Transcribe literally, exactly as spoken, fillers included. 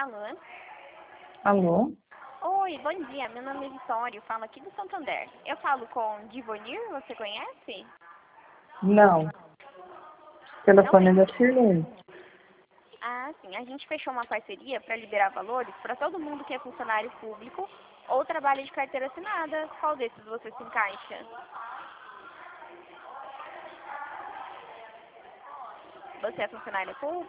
Alô? Alô? Oi, bom dia. Meu nome é Vitória, eu falo aqui do Santander. Eu falo com Divonir, você conhece? Não. Não Telefone conhece? da Shirley. Ah, sim. A gente fechou uma parceria para liberar valores para todo mundo que é funcionário público ou trabalha de carteira assinada. Qual desses você se encaixa? Você é funcionário público?